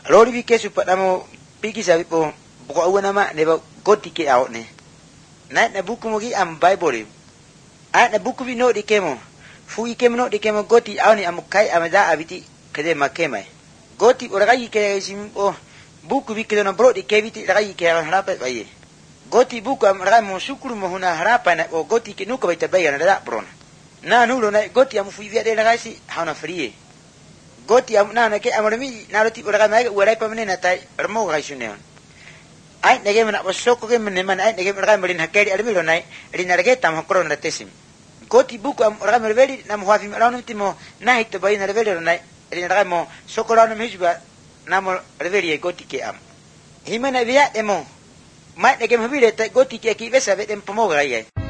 Rori bi kesu patamo pigi sabi po buka awan nama neba goti ke out ne. Naik na buku mogi am Bible. Ayat na buku bi no di kemo. Fu ikemo no di kemo goti au ni amukai amada abiti kede makemai. Goti oragai ke sim o buku bi kedo na bro di keviti ragai ke harapat baye. Goti buku am ragai mo sukuru mo huna harapan o goti ke nuka baita bayan da bron. Na nulo na goti am fu via de ragai si hauna frie. Goti am na ke amormi na roti ragai mai urai pamene na tai rmo gai suneon. Ai nege mana bosoko ke meneman ai nege ragai merin hakeri armilo nai rina rage tam hokron ratesim. Goti buku am ragai merveli nam huafi marano timo na hito bayin reveli nai rina ragai mo sokorano mejba namo reveli goti ke am. Himana via emo mai nege mabile ta goti ke ki besa vetem pomoga ai.